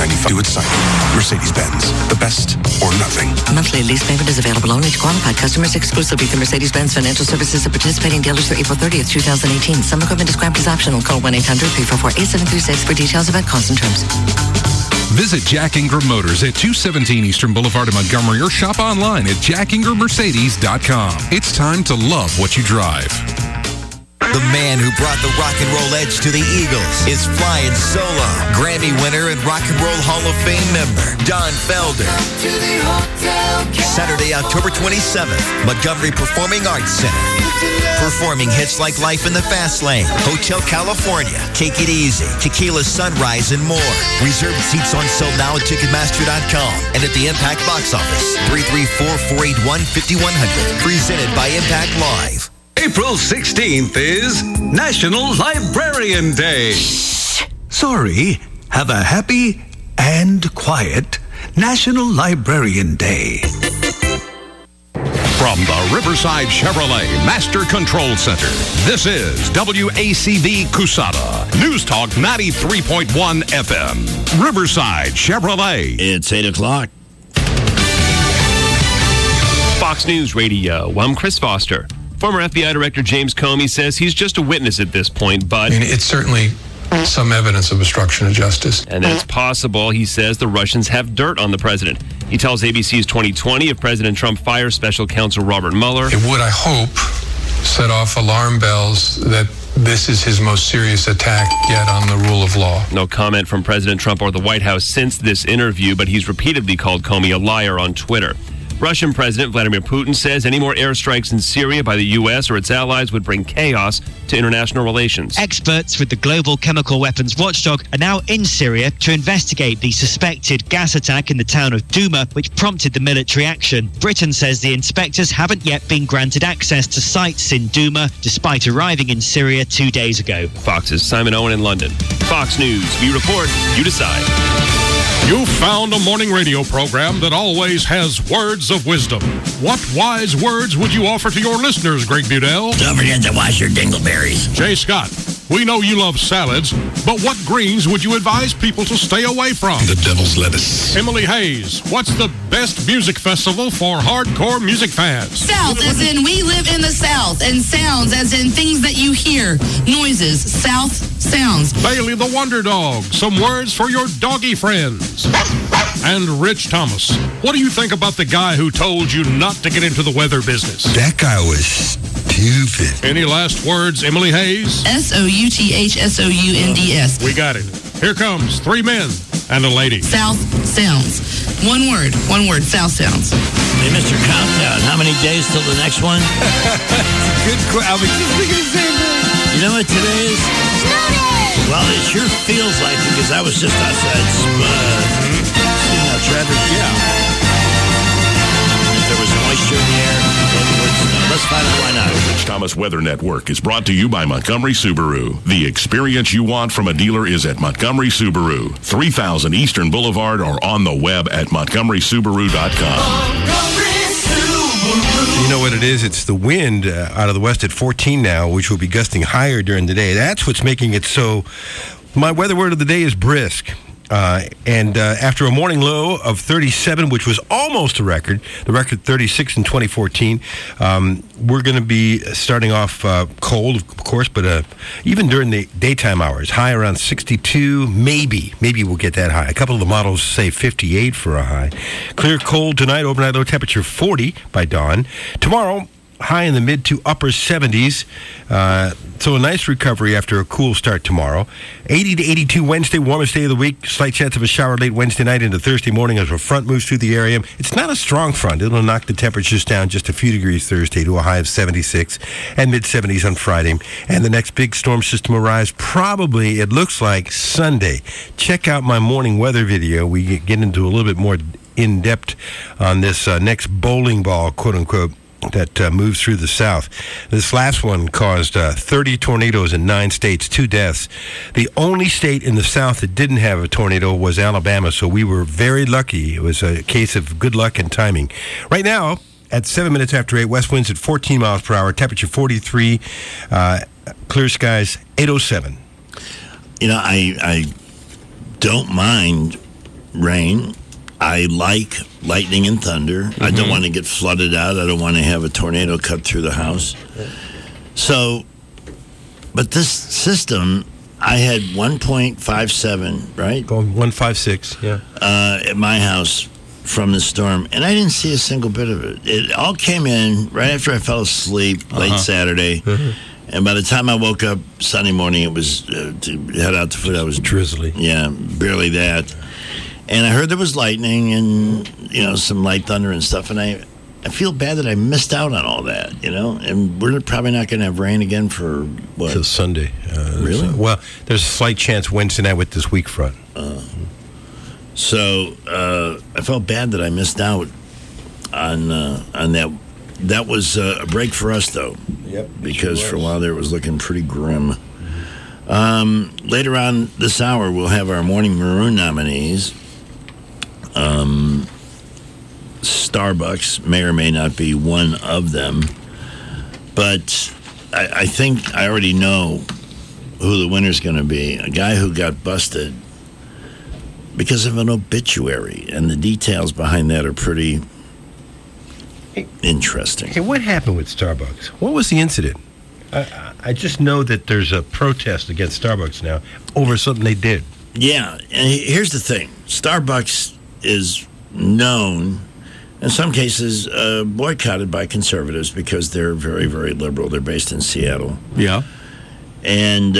$1,995. Do it site. Mercedes-Benz. The best or nothing. Monthly lease payment is available only to qualified customers exclusively through Mercedes-Benz Financial Services of participating dealers through April 30th, 2018. Some equipment described as optional. Call 1-800-344-8736 for details about costs and terms. Visit Jack Ingram Motors at 217 Eastern Boulevard in Montgomery or shop online at jackingrammercedes.com. It's time to love what you drive. The man who brought the rock and roll edge to the Eagles is flying solo. Grammy winner and Rock and Roll Hall of Fame member, Don Felder. Saturday, October 27th, Montgomery Performing Arts Center. Performing hits like Life in the Fast Lane, Hotel California, Take It Easy, Tequila Sunrise, and more. Reserved seats on sale now at Ticketmaster.com and at the Impact box office. 334-481-5100. Presented by Impact Live. April 16th is National Librarian Day. Sorry, have a happy and quiet National Librarian Day. From the Riverside Chevrolet Master Control Center, this is WACV Cusada, News Talk 93.1 FM. Riverside Chevrolet. It's 8 o'clock. Fox News Radio. I'm Chris Foster. Former FBI Director James Comey says he's just a witness at this point, but... it's certainly some evidence of obstruction of justice. And that it's possible, he says, the Russians have dirt on the president. He tells ABC's 2020 if President Trump fires special counsel Robert Mueller... It would, I hope, set off alarm bells that this is his most serious attack yet on the rule of law. No comment from President Trump or the White House since this interview, but he's repeatedly called Comey a liar on Twitter. Russian President Vladimir Putin says any more airstrikes in Syria by the U.S. or its allies would bring chaos to international relations. Experts with the Global Chemical Weapons Watchdog are now in Syria to investigate the suspected gas attack in the town of Douma, which prompted the military action. Britain says the inspectors haven't yet been granted access to sites in Douma, despite arriving in Syria 2 days ago. Fox's Simon Owen in London. Fox News. We report, you decide. You found a morning radio program that always has words of wisdom. What wise words would you offer to your listeners, Greg Budell? Don't forget to wash your dingleberries. Jay Scott, we know you love salads, but what greens would you advise people to stay away from? The devil's lettuce. Emily Hayes, what's the best music festival for hardcore music fans? South, as in we live in the South, and sounds, as in things that you hear, noises, South sounds. Bailey the Wonder Dog, some words for your doggy friends. And Rich Thomas, what do you think about the guy who told you not to get into the weather business? That guy was stupid. Any last words, Emily Hayes? SOUTHSOUNDS. We got it. Here comes 3 men and a lady. South sounds. One word, South sounds. Hey, Mr. Countdown, how many days till the next one? Good question. I was just thinking the same thing. You know what today is? Well, it sure feels like it, because I was just outside seeing how traffic. Yeah. If there was moisture in the air, it would snow. Let's find out why not. The Rich Thomas Weather Network is brought to you by Montgomery Subaru. The experience you want from a dealer is at Montgomery Subaru, 3000 Eastern Boulevard, or on the web at montgomerysubaru.com. You know what it is? It's the wind out of the west at 14 now, which will be gusting higher during the day. That's what's making it so. My weather word of the day is brisk. And after a morning low of 37, which was almost a record, the record 36 in 2014, we're going to be starting off cold, of course, but even during the daytime hours, high around 62, maybe we'll get that high. A couple of the models say 58 for a high. Clear cold tonight, overnight low temperature 40 by dawn. Tomorrow, high in the mid to upper 70s. So a nice recovery after a cool start tomorrow. 80 to 82 Wednesday, warmest day of the week. Slight chance of a shower late Wednesday night into Thursday morning as a front moves through the area. It's not a strong front. It'll knock the temperatures down just a few degrees Thursday to a high of 76 and mid-70s on Friday. And the next big storm system arrives probably, it looks like, Sunday. Check out my morning weather video. We get into a little bit more in-depth on this next bowling ball, quote-unquote, that moves through the south. This last one caused 30 tornadoes in 9 states, 2 deaths. The only state in the south that didn't have a tornado was Alabama, so we were very lucky. It was a case of good luck and timing. Right now, at 7 minutes after 8, west winds at 14 miles per hour, temperature 43, clear skies 807. You know, I don't mind rain. I like lightning and thunder. I don't want to get flooded out. I don't want to have a tornado cut through the house. So, but this system, I had 1.57, right? 156, yeah. At my house from the storm, and I didn't see a single bit of it. It all came in right after I fell asleep late Saturday. And by the time I woke up Sunday morning, it was to head out to foot. I was drizzly. Yeah, barely that. And I heard there was lightning and, some light thunder and stuff. And I feel bad that I missed out on all that, And we're probably not going to have rain again for, what? Till Sunday. Really? Well, there's a slight chance Wednesday night with this weak front. So I felt bad that I missed out on that. That was a break for us, though. Yep. Because for a while there, it was looking pretty grim. Later on this hour, we'll have our Morning Maroon nominees. Starbucks may or may not be one of them. But I think I already know who the winner's going to be. A guy who got busted because of an obituary. And the details behind that are pretty interesting. Hey, what happened with Starbucks? What was the incident? I just know that there's a protest against Starbucks now over something they did. Yeah, and here's the thing. Starbucks is known, in some cases, boycotted by conservatives because they're very, very liberal. They're based in Seattle. Yeah. And,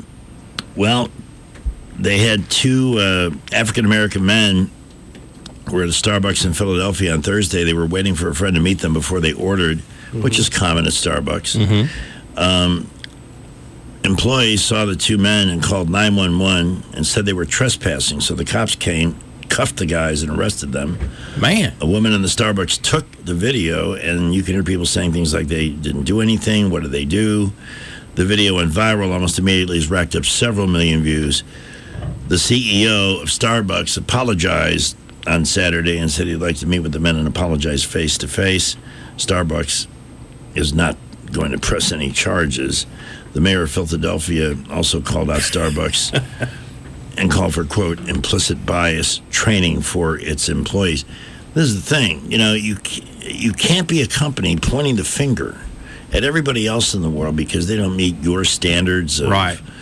they had two African-American men who were at a Starbucks in Philadelphia on Thursday. They were waiting for a friend to meet them before they ordered, which is common at Starbucks. Employees saw the two men and called 911 and said they were trespassing. So the cops came, cuffed the guys, and arrested them. Man. A woman in the Starbucks took the video, and you can hear people saying things like they didn't do anything. What did they do? The video went viral almost immediately. It's racked up several million views. The CEO of Starbucks apologized on Saturday and said he'd like to meet with the men and apologize face-to-face. Starbucks is not going to press any charges. The mayor of Philadelphia also called out Starbucks and called for, quote, implicit bias training for its employees. This is the thing. You can't be a company pointing the finger at everybody else in the world because they don't meet your standards of,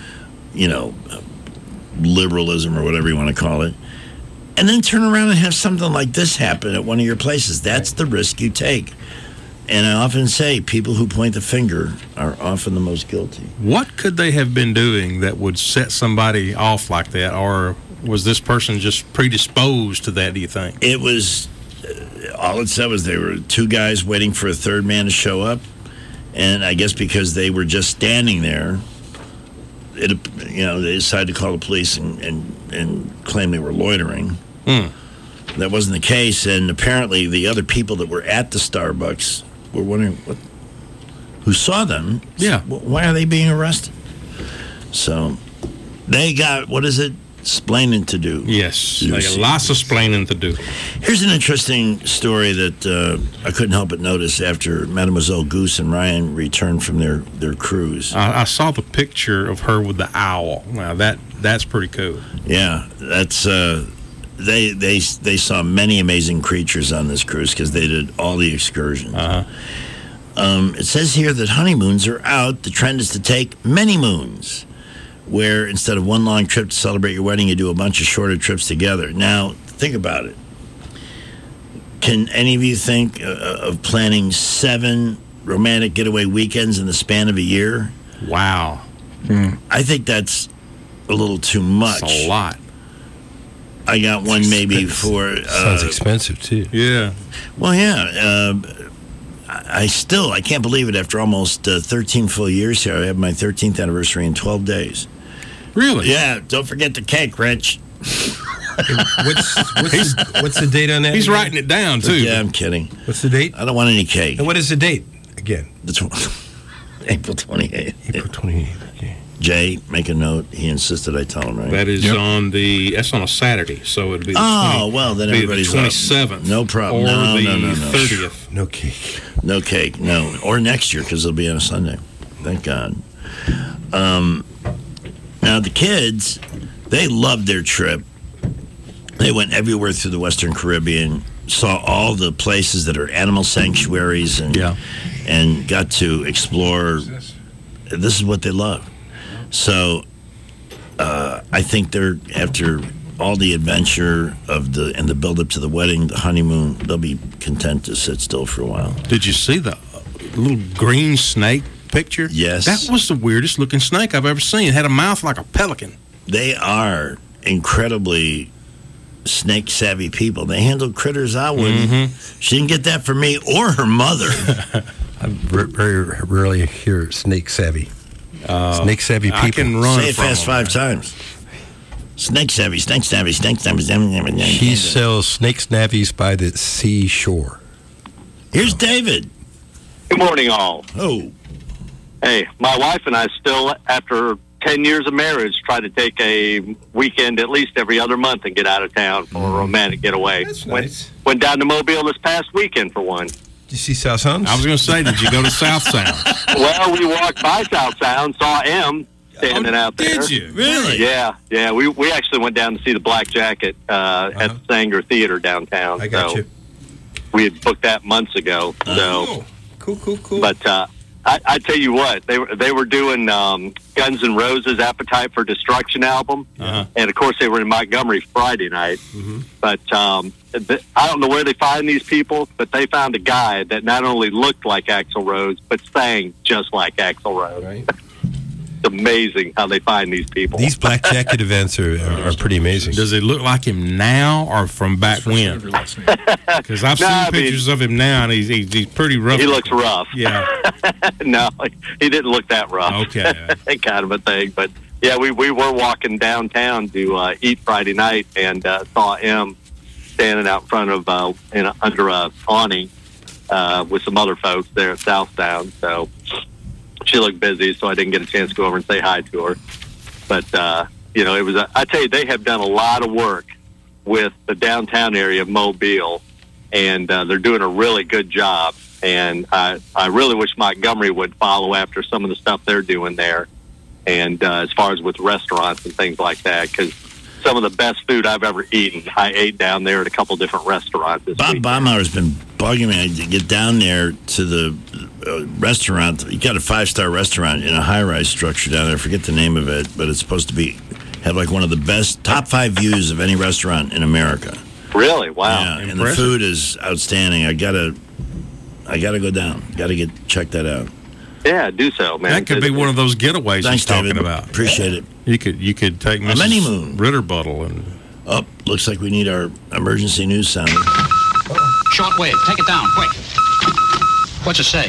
liberalism or whatever you want to call it. And then turn around and have something like this happen at one of your places. That's the risk you take. And I often say people who point the finger are often the most guilty. What could they have been doing that would set somebody off like that? Or was this person just predisposed to that, do you think? It was, all it said was there were two guys waiting for a third man to show up. And I guess because they were just standing there, they decided to call the police and claim they were loitering. That wasn't the case, and apparently the other people that were at the Starbucks were wondering who saw them. Yeah. Why are they being arrested? So they got, splaining to do. Yes, they got lots of splaining to do. Here's an interesting story that I couldn't help but notice after Mademoiselle Goose and Ryan returned from their cruise. I saw the picture of her with the owl. Now that's pretty cool. Yeah, that's they saw many amazing creatures on this cruise because they did all the excursions. It says here that honeymoons are out. The trend is to take many moons, where instead of one long trip to celebrate your wedding, you do a bunch of shorter trips together. Now, think about it. Can any of you think of planning 7 romantic getaway weekends in the span of a year? Wow. I think that's a little too much. That's a lot. I got one maybe for... Sounds expensive, too. Yeah. Well, yeah. I can't believe it. After almost 13 full years here, I have my 13th anniversary in 12 days. Really? Yeah. Don't forget the cake, Rich. What's the date on that? He's writing it down, too. Yeah, I'm kidding. What's the date? I don't want any cake. And what is the date again? April 28th. April 28th, okay. Jay, make a note. He insisted I tell him, right? That is that's on a Saturday, so it'd be the then everybody's the 27th. Up. No problem. Or no, the no. 30th. No cake. No cake, no. Or next year, because it'll be on a Sunday. Thank God. Now, the kids, they loved their trip. They went everywhere through the Western Caribbean, saw all the places that are animal sanctuaries, and got to explore. This is what they love. So I think they're, after all the adventure and the build up to the wedding, the honeymoon, they'll be content to sit still for a while. Did you see the little green snake picture? Yes. That was the weirdest looking snake I've ever seen. It had a mouth like a pelican. They are incredibly snake savvy people. They handle critters I wouldn't. She didn't get that from me or her mother. I very rarely hear snake savvy. Snake savvy people. I can run. Say it fast 5 times. Snake savvy, snake savvy, snake savvy. She sells snake snappies by the seashore. Here's David. Good morning, all. Oh. Hey, my wife and I still, after 10 years of marriage, try to take a weekend at least every other month and get out of town for a romantic getaway. That's nice. Went down to Mobile this past weekend for one. Did you see South Sound? I was going to say, did you go to South Sound? Well, we walked by South Sound, saw M standing out there. Did you? Really? Yeah. We actually went down to see the Black Jacket at the Sanger Theater downtown. I got you. We had booked that months ago. So. Cool. But I tell you what, they were doing Guns N' Roses' Appetite for Destruction album, and of course they were in Montgomery Friday night. But I don't know where they find these people, but they found a guy that not only looked like Axl Rose, but sang just like Axl Rose. Right. It's amazing how they find these people. These Black Jacket events are pretty amazing. Does it look like him now or from back when? Because I've seen pictures of him now, and he's pretty rough. He looks rough. Yeah. No, he didn't look that rough. Okay. That kind of a thing. But, yeah, we were walking downtown to eat Friday night and saw him standing out in front of under a awning with some other folks there at South Sound. So she looked busy, so I didn't get a chance to go over and say hi to her. But, it was I tell you, they have done a lot of work with the downtown area of Mobile, and they're doing a really good job. And I really wish Montgomery would follow after some of the stuff they're doing there, and as far as with restaurants and things like that, because some of the best food I've ever eaten, I ate down there at a couple different restaurants this Bob week. Baumhauer's been bugging me to get down there to the restaurant. You got a 5-star restaurant in a high-rise structure down there. I forget the name of it, but it's supposed to have like one of the best top 5 views of any restaurant in America. Really? Wow. Yeah, and the food is outstanding. I gotta go down. Gotta check that out. Yeah, do so, man. That could be one of those getaways Thanks, he's talking David. about. Appreciate it. You could take Mrs. honeymoon. Ritterbuttle and. Oh, looks like we need our emergency news sounder. Shortwave, take it down, quick. What's it say?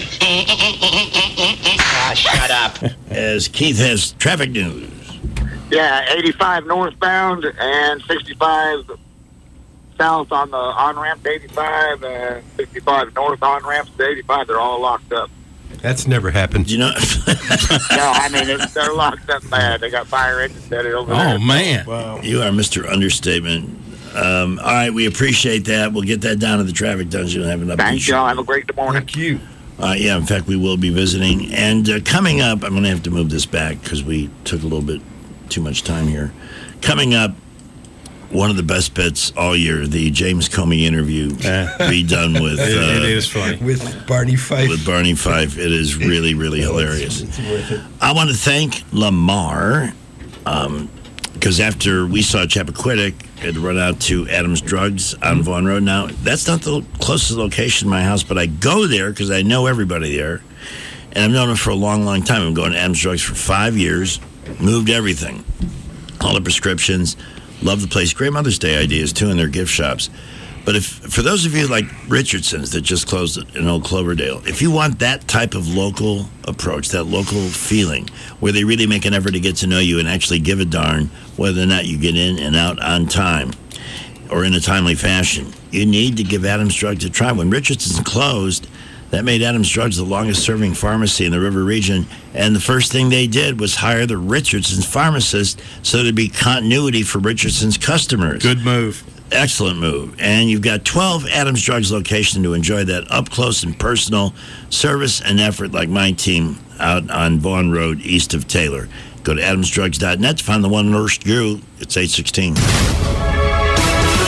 Shut up. As Keith has traffic news. Yeah, 85 northbound and 65 south on the on-ramp to 85 and 65 north on-ramps to 85. They're all locked up. That's never happened. You know? No, I mean, they're locked up bad. They got fire engines set over there. Oh, man. Wow. You are Mr. Understatement. All right, we appreciate that. We'll get that down to the traffic dungeon and have an update. Thank y'all. Have a great morning. Thank you. Yeah, in fact, we will be visiting. And coming up, I'm going to have to move this back because we took a little bit too much time here. Coming up, one of the best bits all year, the James Comey interview redone with... it is funny. With Barney Fife. With Barney Fife. It is really, really hilarious. It's worth it. I want to thank Lamar because after we saw Chappaquiddick, I had to run out to Adams Drugs on Vaughan Road. Now, that's not the closest location to my house, but I go there because I know everybody there. And I've known them for a long, long time. I'm going to Adams Drugs for 5 years. Moved everything. All the prescriptions. Love the place. Great Mother's Day ideas, too, in their gift shops. But for those of you like Richardson's that just closed in Old Cloverdale, if you want that type of local approach, that local feeling, where they really make an effort to get to know you and actually give a darn whether or not you get in and out on time or in a timely fashion, you need to give Adams Drugs a try. When Richardson's closed, that made Adams Drugs the longest-serving pharmacy in the River region, and the first thing they did was hire the Richardson's pharmacist so there'd be continuity for Richardson's customers. Good move. Excellent move. And you've got 12 Adams Drugs locations to enjoy that up-close and personal service and effort like my team out on Vaughan Road east of Taylor. Go to adamsdrugs.net to find the one nurse you. It's 816.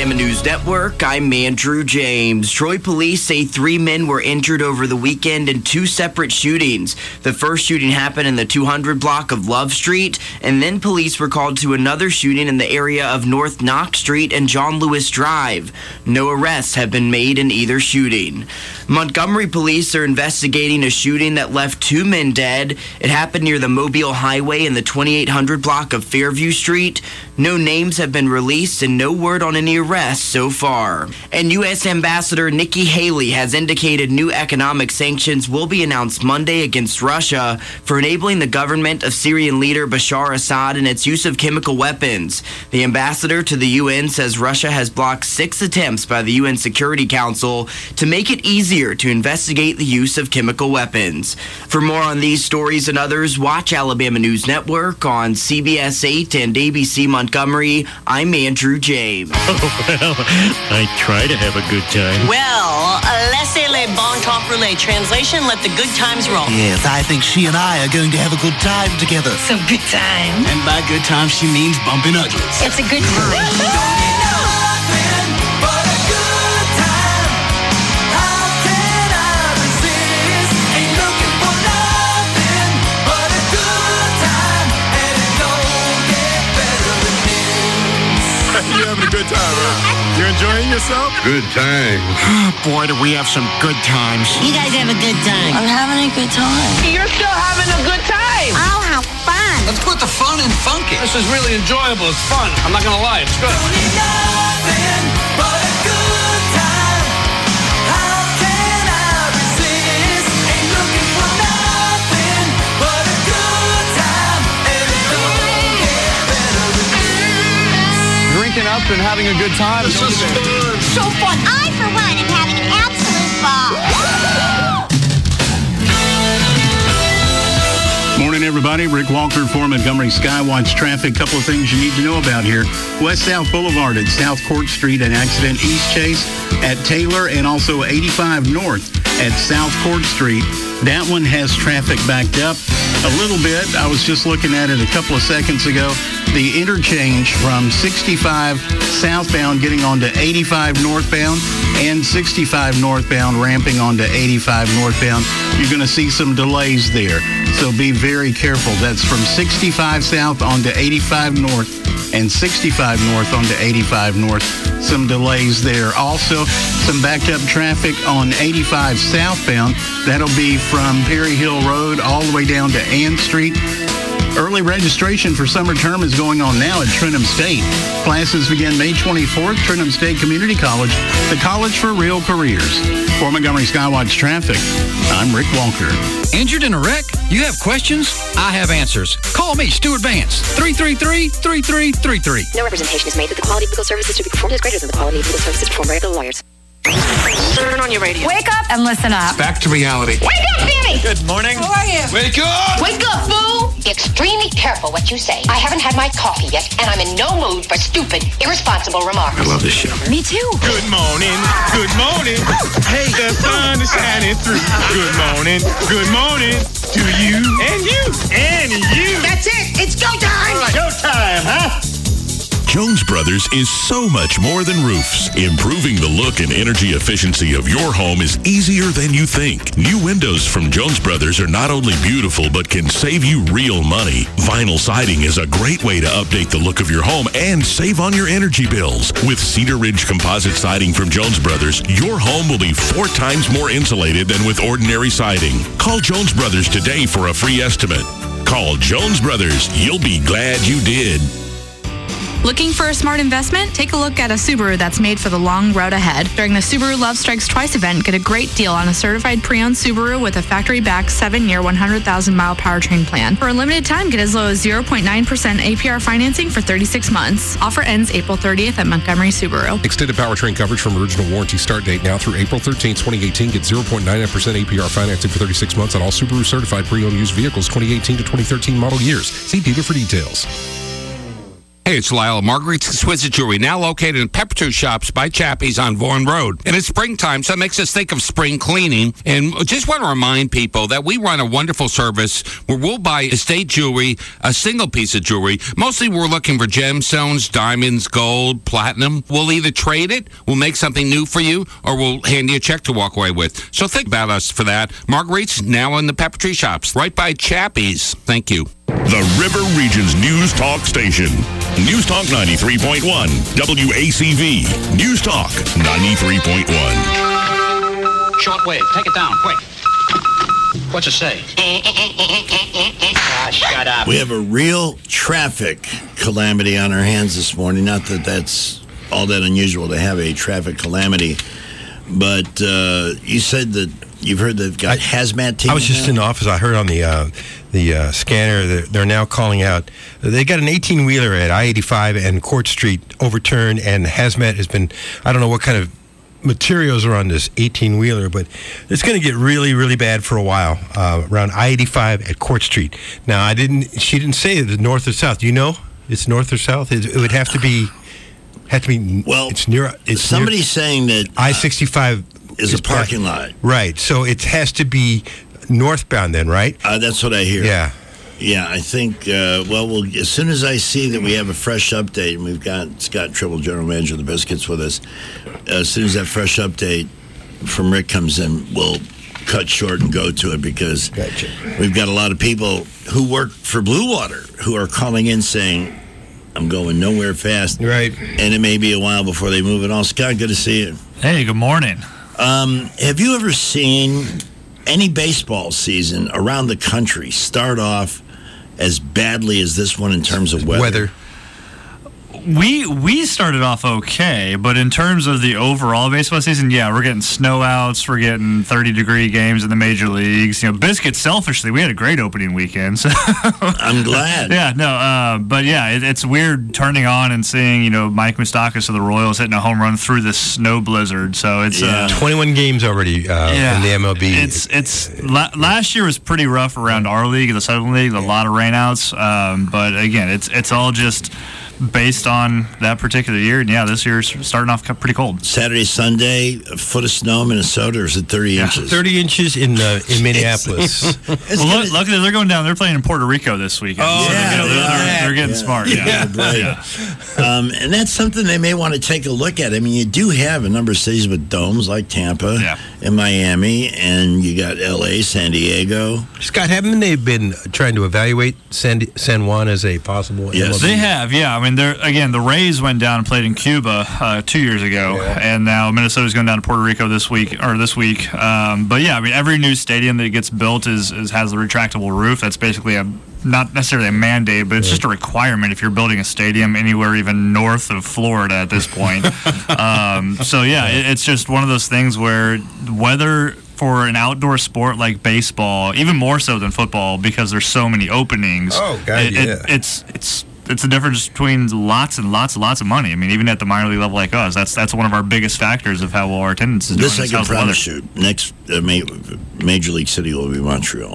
Alabama News Network, I'm Andrew James. Troy police say 3 men were injured over the weekend in 2 separate shootings. The first shooting happened in the 200 block of Love Street, and then police were called to another shooting in the area of North Knox Street and John Lewis Drive. No arrests have been made in either shooting. Montgomery police are investigating a shooting that left 2 men dead. It happened near the Mobile Highway in the 2800 block of Fairview Street. No names have been released and no word on any arrests so far. And U.S. Ambassador Nikki Haley has indicated new economic sanctions will be announced Monday against Russia for enabling the government of Syrian leader Bashar Assad in its use of chemical weapons. The ambassador to the UN says Russia has blocked 6 attempts by the UN Security Council to make it easier to investigate the use of chemical weapons. For more on these stories and others, watch Alabama News Network on CBS 8 and ABC Montgomery. I'm Andrew James. Well, I try to have a good time. Well, laissez-les bon temps rouler. Translation, let the good times roll. Yes, I think she and I are going to have a good time together. Some good time. And by good time, she means bumping uglies. It's a good time. You're having a good time, right? You're enjoying yourself? Good time. Boy, do we have some good times. You guys have a good time. I'm having a good time. You're still having a good time. I'll have fun. Let's put the fun in funky. This is really enjoyable. It's fun. I'm not going to lie. It's good. Drinking up and having a good time. This is fun. So fun. I, for one, am having an absolute ball. Morning, everybody. Rick Walker for Montgomery Skywatch Traffic. Couple of things you need to know about here. West-South Boulevard at South Court Street, an accident east chase at Taylor, and also 85 North at South Court Street. That one has traffic backed up a little bit. I was just looking at it a couple of seconds ago. The interchange from 65 southbound getting onto 85 northbound and 65 northbound ramping onto 85 northbound. You're going to see some delays there. So be very careful. That's from 65 south onto 85 north and 65 north onto 85 north. Some delays there. Also, some backed up traffic on 85 southbound. That'll be from Perry Hill Road all the way down to Ann Street. Early registration for summer term is going on now at Trenton State. Classes begin May 24th. Trenton State Community College, the college for real careers. For Montgomery Skywatch Traffic, I'm Rick Walker. Injured in a wreck? You have questions? I have answers. Call me, Stuart Vance, 333-3333. No representation is made that the quality of legal services to be performed is greater than the quality of legal services performed by other lawyers. Turn on your radio. Wake up and listen up. Back to reality. Wake up, Danny! Good morning. How are you? Wake up! Wake up, fool! Be extremely careful what you say. I haven't had my coffee yet, and I'm in no mood for stupid, irresponsible remarks. I love this show. Me too. Good morning. Good morning. Hey, the sun is shining through. Good morning. Good morning to you and you and you. That's it. It's go time. All right, go time, huh? Jones Brothers is so much more than roofs. Improving the look and energy efficiency of your home is easier than you think. New windows from Jones Brothers are not only beautiful, but can save you real money. Vinyl siding is a great way to update the look of your home and save on your energy bills. With Cedar Ridge composite siding from Jones Brothers, your home will be 4 times more insulated than with ordinary siding. Call Jones Brothers today for a free estimate. Call Jones Brothers. You'll be glad you did. Looking for a smart investment? Take a look at a Subaru that's made for the long road ahead. During the Subaru Love Strikes Twice event, get a great deal on a certified pre-owned Subaru with a factory-backed 7-year, 100,000-mile powertrain plan. For a limited time, get as low as 0.9% APR financing for 36 months. Offer ends April 30th at Montgomery Subaru. Extended powertrain coverage from original warranty start date now through April 13, 2018. Get 0.99% APR financing for 36 months on all Subaru certified pre-owned used vehicles 2018 to 2013 model years. See dealer for details. Hey, it's Lyle. Marguerite's Exquisite Jewelry, now located in Peppertrude Shops by Chappie's on Vaughan Road. And it's springtime, so it makes us think of spring cleaning. And just want to remind people that we run a wonderful service where we'll buy estate jewelry, a single piece of jewelry. Mostly we're looking for gemstones, diamonds, gold, platinum. We'll either trade it, we'll make something new for you, or we'll hand you a check to walk away with. So think about us for that. Marguerite's now in the Peppertree Shops, right by Chappie's. Thank you. The River Region's News Talk station. News Talk 93.1. WACV. News Talk 93.1. Shortwave, take it down, quick. What's it say? Shut up. We have a real traffic calamity on our hands this morning. Not that that's all that unusual to have a traffic calamity, but you said that you've heard they've got hazmat teams. I was just in the office. I heard on the scanner they're now calling out. They got an 18-wheeler at I-85 and Court Street overturned, and hazmat has been. I don't know what kind of materials are on this 18-wheeler, but it's going to get really, really bad for a while around I-85 at Court Street. Now, she didn't say it was north or south. Do you know? It's north or south? It would have to be. Well, it's near. Somebody's saying that I-65 is a parking lot. Right. So it has to be northbound then, right? That's what I hear. Yeah. Yeah, I think, we'll as soon as I see that we have a fresh update, and we've got Scott Tribble, General Manager of the Biscuits, with us, as soon as that fresh update from Rick comes in, we'll cut short and go to it, because we've got a lot of people who work for Blue Water who are calling in saying, I'm going nowhere fast. Right. And it may be a while before they move it on. Scott, good to see you. Hey, good morning. Have you ever seen any baseball season around the country start off as badly as this one in terms of weather? We started off okay, but in terms of the overall baseball season, yeah, we're getting snowouts, we're getting 30-degree games in the major leagues. You know, Biscuit, selfishly, we had a great opening weekend. So I'm glad. Yeah, no, but yeah, it's weird turning on and seeing, you know, Mike Moustakas of the Royals hitting a home run through this snow blizzard. So it's 21 games already in the MLB. Last year was pretty rough around our league, the Southern League, a lot of rainouts. But again, it's all just based on that particular year. And yeah, this year's starting off pretty cold. Saturday, Sunday, a foot of snow in Minnesota, or is it 30 inches? 30 inches in Minneapolis. Luckily, they're going down. They're playing in Puerto Rico this weekend. Oh, so they're getting smart. And that's something they may want to take a look at. I mean, you do have a number of cities with domes like Tampa and Miami, and you got L.A., San Diego. Scott, haven't they been trying to evaluate San Juan as a possible? Yes, MLB? They have. Yeah, I mean, the Rays went down and played in Cuba 2 years ago, and now Minnesota's going down to Puerto Rico this week. But yeah, I mean, every new stadium that gets built has a retractable roof. That's basically not necessarily a mandate, but it's just a requirement if you're building a stadium anywhere even north of Florida at this point. So yeah, it's just one of those things where weather for an outdoor sport like baseball, even more so than football, because there's so many openings. Oh, God, It's the difference between lots and lots of money. I mean, even at the minor league level like us, that's one of our biggest factors of how well our attendance is doing. This I can promise you. Next major league city will be Montreal.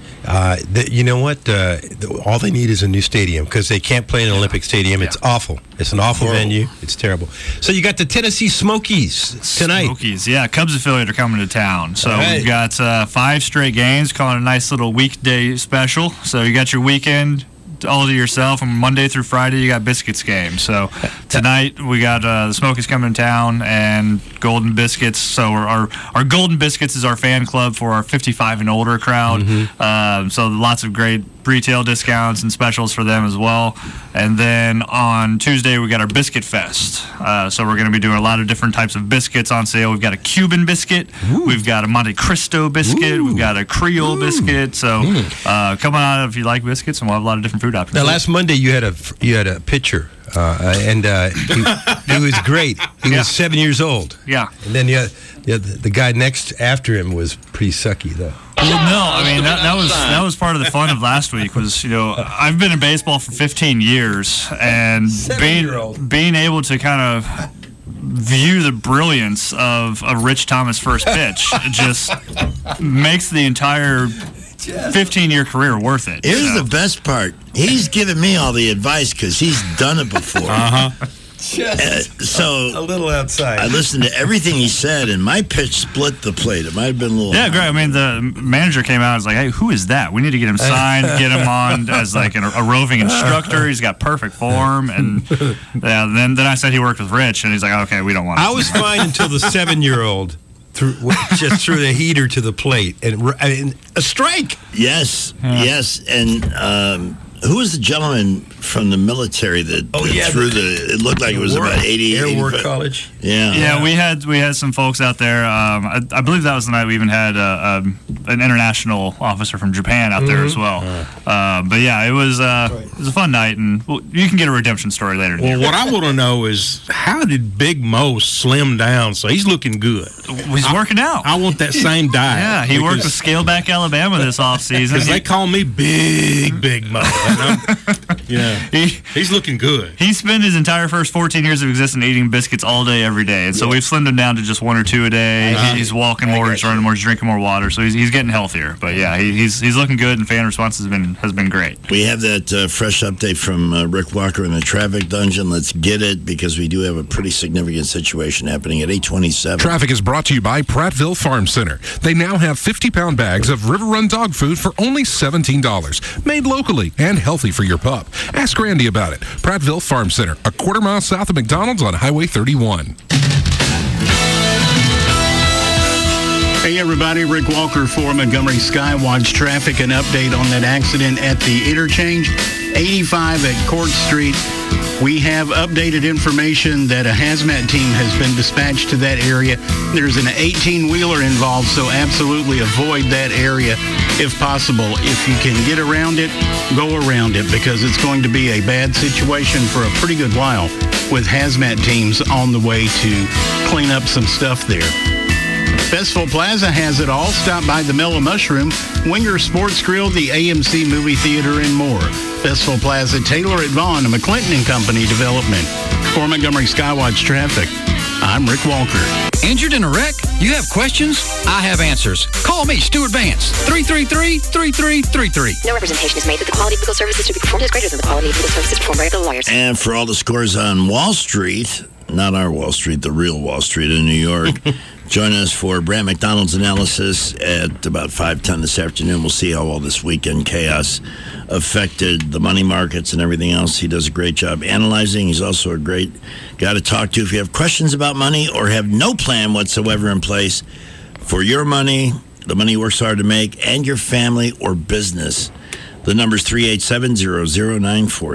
You know what? All they need is a new stadium, because they can't play in an Olympic Stadium. It's awful. It's an awful venue. It's terrible. So you got the Tennessee Smokies tonight. Smokies, yeah. Cubs affiliate are coming to town. So we've got 5 straight games, calling it a nice little weekday special. So you got your weekend all to yourself. From Monday through Friday, you got Biscuits games. So tonight we got the Smokies coming to town and Golden Biscuits. So our Golden Biscuits is our fan club for our 55 and older crowd. Mm-hmm. So lots of great retail discounts and specials for them as well. And then on Tuesday we got our Biscuit Fest. So we're going to be doing a lot of different types of biscuits on sale. We've got a Cuban biscuit. Ooh. We've got a Monte Cristo biscuit. Ooh. We've got a Creole biscuit. So come on out if you like biscuits, and we'll have a lot of different food options. Now, last Monday you had a picture, and he was great. He was 7 years old. Yeah. And then the guy next after him was pretty sucky, though. Well, no, I mean that was part of the fun of last week. Was, you know, I've been in baseball for 15 years, and being able to kind of view the brilliance of Rich Thomas' first pitch just makes the entire 15-year career worth it. Here's the best part. He's giving me all the advice because he's done it before. So a little outside. I listened to everything he said, and my pitch split the plate. It might have been a little. Yeah, great. I mean, the manager came out and was like, "Hey, who is that? We need to get him signed, get him on as like a roving instructor. He's got perfect form." And then I said he worked with Rich, and he's like, "Okay, we don't want him." I was fine until the 7-year-old just threw the heater to the plate and a strike. Yes, yes, and. Who was the gentleman from the military that threw it looked like it was about 80. Air War College. Yeah. We had some folks out there. I believe that was the night we even had an international officer from Japan out there as well. But yeah, it was a fun night, and you can get a redemption story later. Well, what I want to know is how did Big Mo slim down so he's looking good? He's working out. I want that same diet. Yeah, he worked with Scaleback, Alabama this offseason. Because they call me Big Mo. He's looking good. He spent his entire first 14 years of existence eating biscuits all day, every day. And so we've slimmed him down to just 1 or 2 a day. He's walking more, he's running more, he's drinking more water. So he's getting healthier. But yeah, he's looking good, and fan response has been great. We have that fresh update from Rick Walker in the traffic dungeon. Let's get it, because we do have a pretty significant situation happening at 827. Traffic is brought to you by Prattville Farm Center. They now have 50-pound bags of River Run dog food for only $17. Made locally and healthy for your pup. Ask Randy about it. Prattville Farm Center, a quarter mile south of McDonald's on Highway 31. Hey everybody, Rick Walker for Montgomery Skywatch Traffic. An update on that accident at the interchange, 85 at Court Street. We have updated information that a hazmat team has been dispatched to that area. There's an 18-wheeler involved, so absolutely avoid that area if possible. If you can get around it, go around it, because it's going to be a bad situation for a pretty good while with hazmat teams on the way to clean up some stuff there. Festival Plaza has it all. Stop by the Mellow Mushroom, Winger Sports Grill, the AMC Movie Theater, and more. Festival Plaza, Taylor at Vaughn, a McClinton & Company development. For Montgomery Skywatch Traffic, I'm Rick Walker. Injured in a wreck? You have questions? I have answers. Call me, Stuart Vance, 333-3333. No representation is made that the quality of legal services to be performed is greater than the quality of legal services performed by other lawyers. And for all the scores on Wall Street, not our Wall Street, the real Wall Street in New York, join us for Brant McDonald's analysis at about 5:10 this afternoon. We'll see how all this weekend chaos affected the money markets and everything else. He does a great job analyzing. He's also a great guy to talk to if you have questions about money or have no plan whatsoever in place for your money, the money you work hard to make, and your family or business. The number's 387-0094,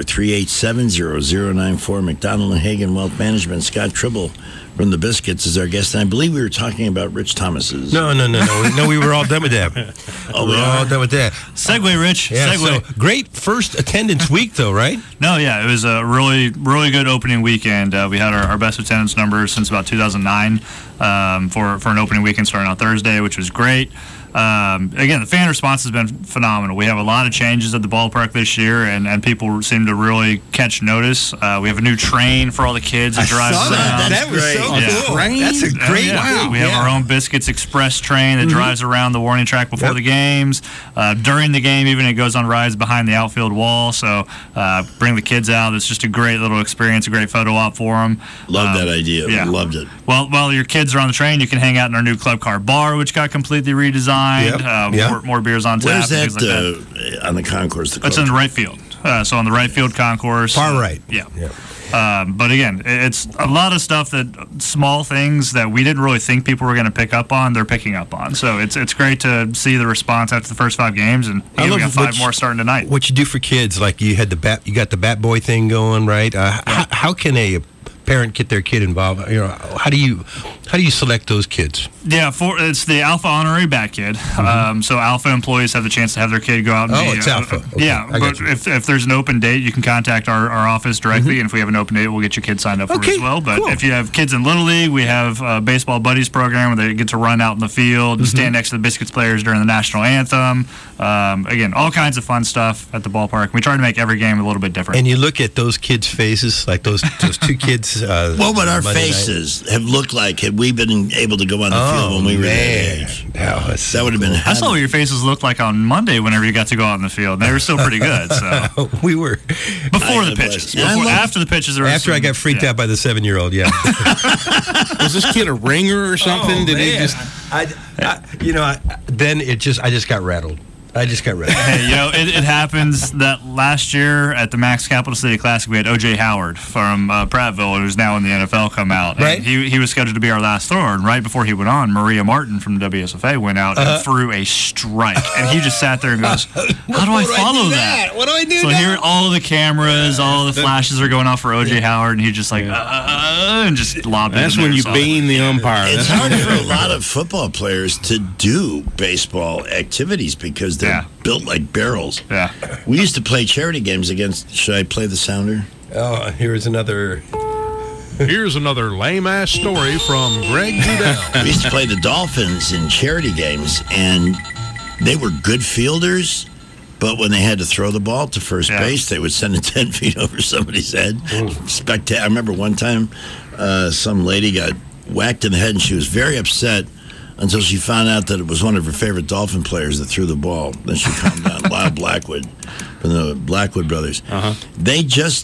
387-0094. McDonald and Hagen Wealth Management. Scott Tribble from the Biscuits is our guest, and I believe we were talking about Rich Thomas's. No, we were all done with that. Oh, we were all done with that. Segue, Rich. Yeah, Segue. So great first attendance week, though, right? No, yeah, it was a really, really good opening weekend. We had our best attendance numbers since about 2009 for an opening weekend starting on Thursday, which was great. Again, the fan response has been phenomenal. We have a lot of changes at the ballpark this year, and people seem to really catch notice. We have a new train for all the kids that drives around. That was so cool. Train? That's a great wow. We have our own Biscuits Express train that drives around the warning track before the games. During the game, even, it goes on rides behind the outfield wall. So bring the kids out. It's just a great little experience, a great photo op for them. Loved that idea. Yeah. Loved it. Well, while your kids are on the train, you can hang out in our new Club Car Bar, which got completely redesigned. More beers on tap. Where's that like that. on the concourse? It's in the right field. So on the right field concourse. Far right. Yeah. But again, it's a lot of stuff small things that we didn't really think people were going to pick up on, they're picking up on. So it's great to see the response after the first 5 games, and we got 5 more starting tonight. What you do for kids, like you got the Bat Boy thing going, right? How can a parent get their kid involved? How do you select those kids? Yeah, it's the Alpha Honorary Bat Kid. So Alpha employees have the chance to have their kid go out and it's Alpha. Okay. Yeah, but if there's an open date, you can contact our office directly, and if we have an open date, we'll get your kid signed up for it as well. But if you have kids in Little League, we have a Baseball Buddies program where they get to run out in the field, stand next to the Biscuits players during the national anthem. Again, all kinds of fun stuff at the ballpark. We try to make every game a little bit different. And you look at those kids' faces, like those 2 kids Saints. What would our Monday faces have looked like had we been able to go on the field when we were that age? That would have been. I saw what your faces looked like on Monday whenever you got to go out in the field. They were still pretty good. So we were before the pitches. After the pitches, after I got freaked out by the 7-year-old. Yeah. Was this kid a ringer or something? Did he just? Then I just got rattled. Hey, it happens that last year at the Max Capital City Classic, we had O.J. Howard from Prattville, who's now in the NFL, come out. Right. And he was scheduled to be our last thrower, and right before he went on, Maria Martin from the WSFA went out and threw a strike. And he just sat there and goes, how do I follow that? What do I do So now? here, all the cameras, all the flashes are going off for O.J. Howard, and he's just like, and just lobbed it. That's when you bean the umpire. It's hard for a lot of football players to do baseball activities because they're built like barrels. Yeah. We used to play charity games against. Should I play the sounder? Oh, here's another lame-ass story from Greg Goodell. We used to play the Dolphins in charity games, and they were good fielders, but when they had to throw the ball to first base, they would send it 10 feet over somebody's head. I remember one time some lady got whacked in the head, and she was very upset until she found out that it was one of her favorite Dolphin players that threw the ball. Then she calmed down. Lyle Blackwood from the Blackwood brothers. They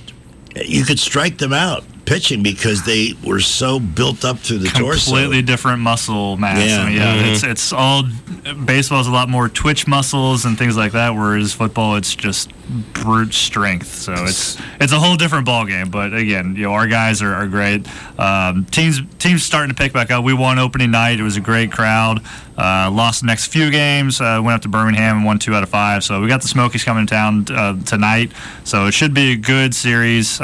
you could strike them out pitching because they were so built up through the torso. Completely different muscle mass. Yeah. I mean, it's all, baseball's a lot more twitch muscles and things like that, whereas football, it's just brute strength. So it's a whole different ball game. But again, our guys are great. Teams starting to pick back up. We won opening night. It was a great crowd. Lost the next few games. Went up to Birmingham and won 2 out of 5. So we got the Smokies coming to town tonight. So it should be a good series.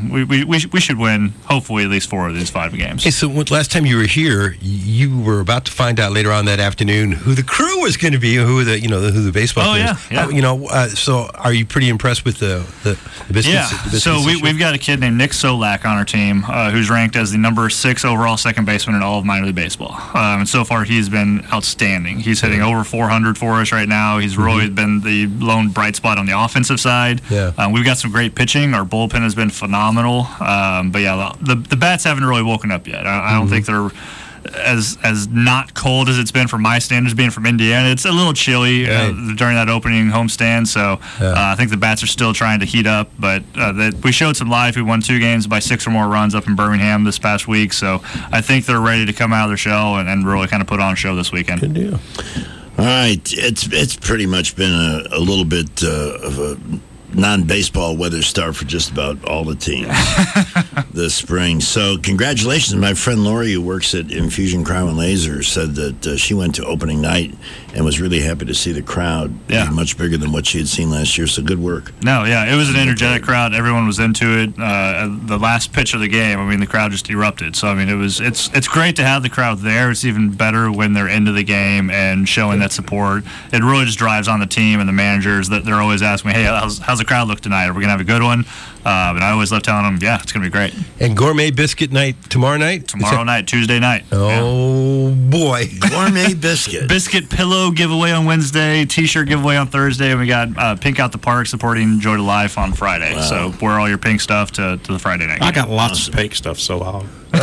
We should win, hopefully, at least 4 of these 5 games. Hey, so last time you were here, you were about to find out later on that afternoon who the crew was going to be, who the baseball players. Yeah. So are you pretty impressed with the Biscuits? Yeah. So we've got a kid named Nick Solak on our team who's ranked as the number 6 overall second baseman in all of minor league baseball. And so far, he's been outstanding. He's hitting over 400 for us right now. He's really been the lone bright spot on the offensive side. Yeah. We've got some great pitching. Our bullpen has been phenomenal. But yeah, the bats haven't really woken up yet. I don't think they're as not cold as it's been for my standards, being from Indiana. It's a little chilly during that opening homestand, so I think the bats are still trying to heat up, but we showed some life. We won 2 games by 6 or more runs up in Birmingham this past week, so I think they're ready to come out of their shell and really kind of put on a show this weekend. Good deal. All right, it's pretty much been a little bit of a non-baseball weather star for just about all the teams this spring. So congratulations. My friend Lori, who works at Infusion Cryo and Laser, said that she went to opening night and was really happy to see the crowd be much bigger than what she had seen last year. So good work. No, yeah, it was an energetic crowd. Everyone was into it. The last pitch of the game, I mean, the crowd just erupted. So I mean, it's great to have the crowd there. It's even better when they're into the game and showing that support. It really just drives on the team and the managers that they're always asking me, hey, how's the crowd look tonight? Are we going to have a good one? And I always love telling them, yeah, it's going to be great. And Gourmet Biscuit night tomorrow night? Tomorrow night, Tuesday night. Oh, boy. Gourmet Biscuit. Biscuit pillow giveaway on Wednesday, T-shirt giveaway on Thursday, and we got Pink Out the Park supporting Joy to Life on Friday. Wow. So wear all your pink stuff to the Friday night game. I got lots of pink stuff, so I'll...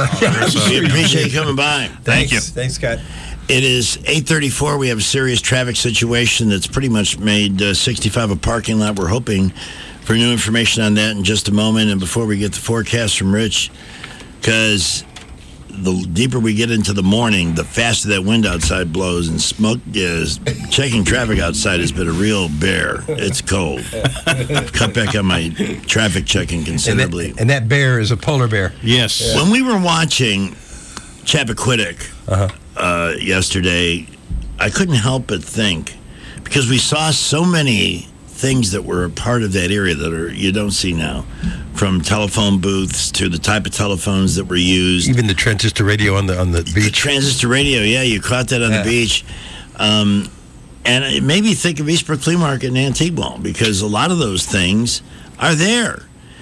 We appreciate you coming by. Thank you. Thanks, Scott. It is 8:34. We have a serious traffic situation that's pretty much made 65 a parking lot. We're hoping for new information on that in just a moment. And before we get the forecast from Rich, because the deeper we get into the morning, the faster that wind outside blows, and smoke is checking traffic outside has been a real bear. It's cold. I've cut back on my traffic checking considerably. And that bear is a polar bear. Yes. Yeah. When we were watching Chappaquiddick yesterday, I couldn't help but think, because we saw so many things that were a part of that area that you don't see now, from telephone booths to the type of telephones that were used. Even the transistor radio on the beach. The transistor radio, yeah, you caught that on the beach. And it made me think of Eastbrook Flea Market and Antigua, because a lot of those things are there.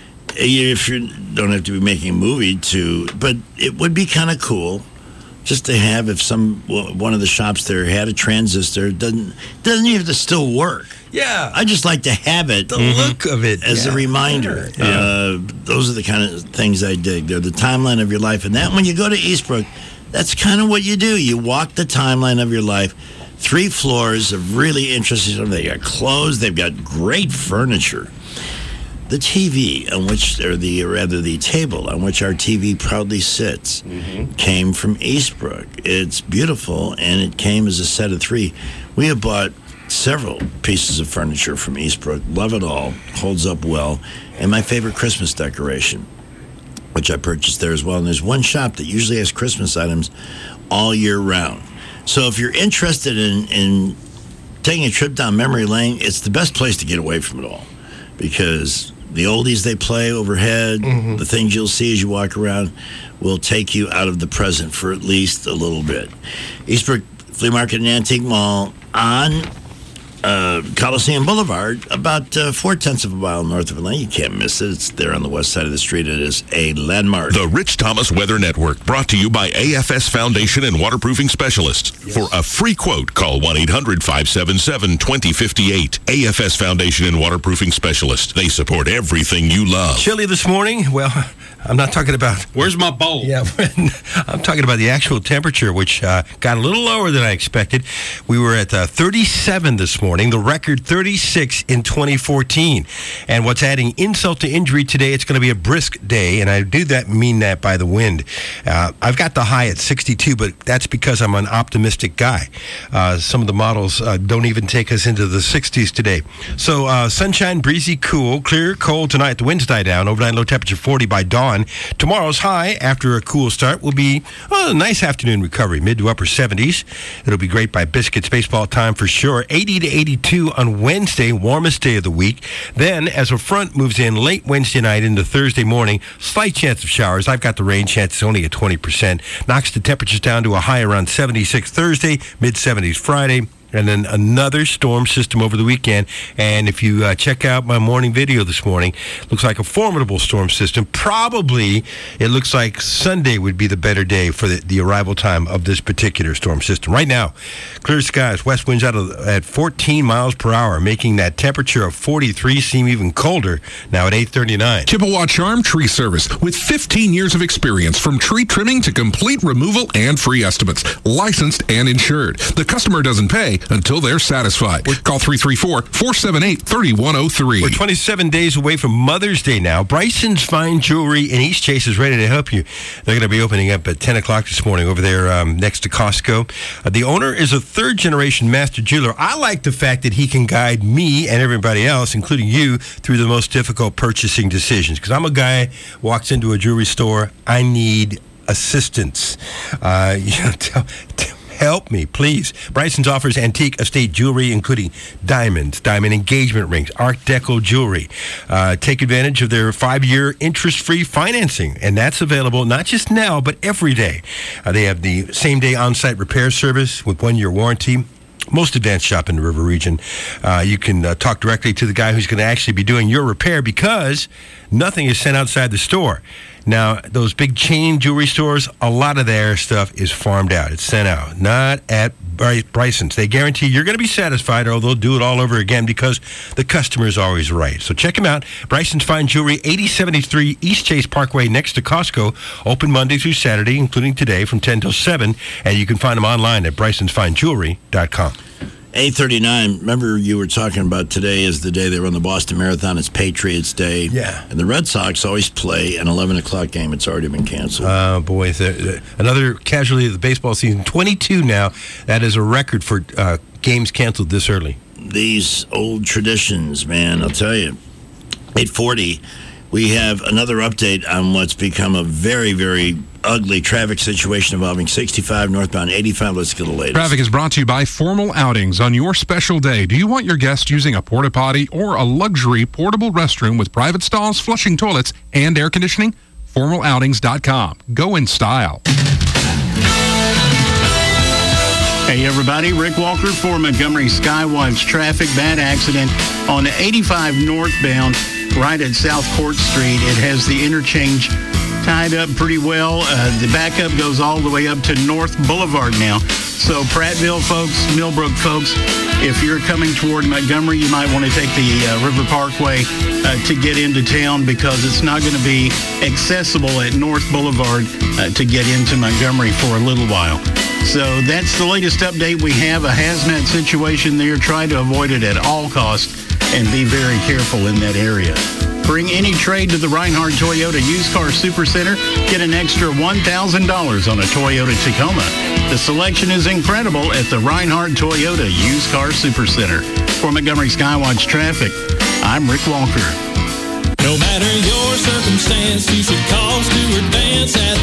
If you don't have to be making a movie but it would be kind of cool just to have, if one of the shops there had a transistor. Doesn't even have to still work. Yeah. I just like to have it. The look of it. As a reminder. Yeah. Those are the kind of things I dig. They're the timeline of your life. And that when you go to Eastbrook, that's kind of what you do. You walk the timeline of your life. 3 floors of really interesting stuff. They got clothes. They've got great furniture. The TV on which, or the table on which our TV proudly sits, came from Eastbrook. It's beautiful, and it came as a set of 3. We have bought several pieces of furniture from Eastbrook. Love it all. Holds up well. And my favorite Christmas decoration, which I purchased there as well. And there's one shop that usually has Christmas items all year round. So if you're interested in taking a trip down memory lane, it's the best place to get away from it all, because the oldies they play overhead, the things you'll see as you walk around, will take you out of the present for at least a little bit. Eastbrook Flea Market and Antique Mall on Coliseum Boulevard, about 0.4 of a mile north of Atlanta. You can't miss it. It's there on the west side of the street. It is a landmark. The Rich Thomas Weather Network, brought to you by AFS Foundation and Waterproofing Specialists. For a free quote, call 1-800-577-2058. AFS Foundation and Waterproofing Specialists. They support everything you love. Chilly this morning? Well, I'm not talking about... Where's my bowl? Yeah, I'm talking about the actual temperature, which got a little lower than I expected. We were at 37 this morning. The record 36 in 2014. And what's adding insult to injury today, it's going to be a brisk day, and I mean that by the wind. I've got the high at 62, but that's because I'm an optimistic guy. Some of the models don't even take us into the 60s today. So sunshine, breezy, cool, clear, cold tonight. The winds die down. Overnight low temperature 40 by dawn. Tomorrow's high, after a cool start, will be a nice afternoon recovery, mid to upper 70s. It'll be great by biscuits, baseball time for sure. 80 to 82 on Wednesday, warmest day of the week. Then, as a front moves in late Wednesday night into Thursday morning, slight chance of showers. I've got the rain chance only at 20%. Knocks the temperatures down to a high around 76 Thursday, mid-70s Friday. And then another storm system over the weekend. And if you check out my morning video this morning, looks like a formidable storm system. Probably, it looks like Sunday would be the better day for the arrival time of this particular storm system. Right now, clear skies, west winds out at 14 miles per hour, making that temperature of 43 seem even colder now at 8:39. Chippewa Charm Tree Service, with 15 years of experience, from tree trimming to complete removal and free estimates. Licensed and insured. The customer doesn't pay until they're satisfied. Call 334-478-3103. We're 27 days away from Mother's Day now. Bryson's Fine Jewelry in East Chase is ready to help you. They're going to be opening up at 10 o'clock this morning over there next to Costco. The owner is a third-generation master jeweler. I like the fact that he can guide me and everybody else, including you, through the most difficult purchasing decisions. Because I'm a guy who walks into a jewelry store, I need assistance. Help me, please. Bryson's offers antique estate jewelry, including diamonds, diamond engagement rings, Art Deco jewelry. Take advantage of their 5-year interest-free financing, and that's available not just now, but every day. They have the same-day on-site repair service with 1-year warranty. Most advanced shop in the River Region. You can talk directly to the guy who's going to actually be doing your repair, because nothing is sent outside the store. Now, those big chain jewelry stores, a lot of their stuff is farmed out. It's sent out, not at Bryson's. They guarantee you're going to be satisfied, or they'll do it all over again, because the customer is always right. So check them out. Bryson's Fine Jewelry, 8073 East Chase Parkway next to Costco. Open Monday through Saturday, including today, from 10 till 7. And you can find them online at brysonsfinejewelry.com. 8:39. Remember, you were talking about today is the day they run the Boston Marathon. It's Patriots Day. Yeah. And the Red Sox always play an 11 o'clock game. It's already been canceled. Oh, boy. Another casualty of the baseball season. 22 now. That is a record for games canceled this early. These old traditions, man, I'll tell you. 8:40. We have another update on what's become a very, very ugly traffic situation involving 65 northbound 85. Let's get the latest. Traffic is brought to you by Formal Outings. On your special day, do you want your guests using a porta potty or a luxury portable restroom with private stalls, flushing toilets, and air conditioning? FormalOutings.com. Go in style. Hey everybody, Rick Walker for Montgomery Skywatch Traffic. Bad accident on 85 northbound right at South Court Street. It has the interchange tied up pretty well. The backup goes all the way up to North Boulevard now. So Prattville folks, Millbrook folks, If you're coming toward Montgomery, you might want to take the River Parkway to get into town because it's not going to be accessible at North Boulevard to get into Montgomery for a little while. So that's the latest update we have. A hazmat situation there. Try to avoid it at all costs and be very careful in that area. Bring any trade to the Reinhardt Toyota Used Car Super Center. Get an extra $1,000 on a Toyota Tacoma. The selection is incredible at the Reinhardt Toyota Used Car Super Center. For Montgomery Skywatch Traffic, I'm Rick Walker. No matter your circumstance, you should call Stuart Vance at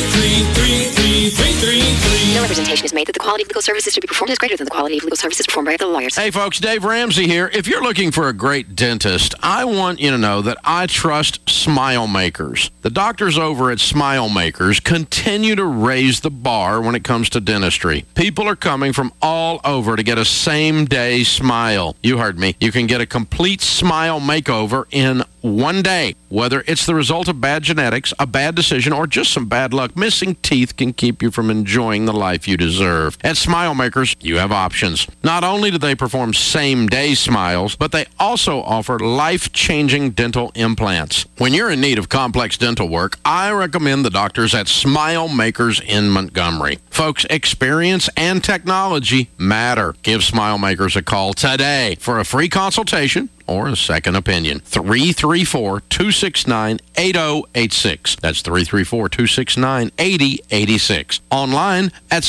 333-3333. No representation is made that the quality of legal services to be performed is greater than the quality of legal services performed by other lawyers. Hey folks, Dave Ramsey here. If you're looking for a great dentist, I want you to know that I trust Smile Makers. The doctors over at Smile Makers continue to raise the bar when it comes to dentistry. People are coming from all over to get a same-day smile. You heard me. You can get a complete smile makeover in one day. Whether it's the result of bad genetics, a bad decision, or just some bad luck, missing teeth can keep you from enjoying the life you deserve. At Smile Makers, you have options. Not only do they perform same-day smiles, but they also offer life-changing dental implants. When you're in need of complex dental work, I recommend the doctors at Smile Makers in Montgomery. Folks, experience and technology matter. Give Smile Makers a call today for a free consultation or a second opinion. 334-269-8086. That's 334-269-8086. Online at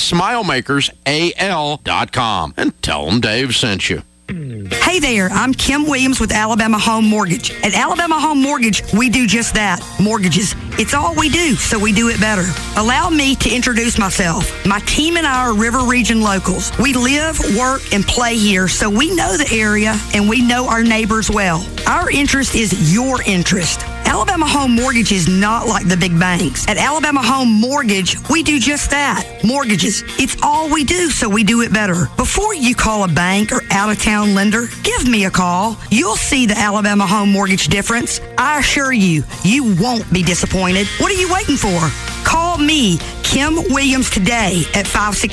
SmileMakersAL.com. And tell them Dave sent you. Hey there, I'm Kim Williams with Alabama Home Mortgage. At Alabama Home Mortgage, we do just that, mortgages. It's all we do, so we do it better. Allow me to introduce myself. My team and I are River Region locals. We live, work, and play here, so we know the area and we know our neighbors well. Our interest is your interest. Alabama Home Mortgage is not like the big banks. At Alabama Home Mortgage, we do just that, mortgages. It's all we do, so we do it better. Before you call a bank or out-of-town lender, give me a call. You'll see the Alabama Home Mortgage difference. I assure you, you won't be disappointed. What are you waiting for? Call me, Kim Williams, today at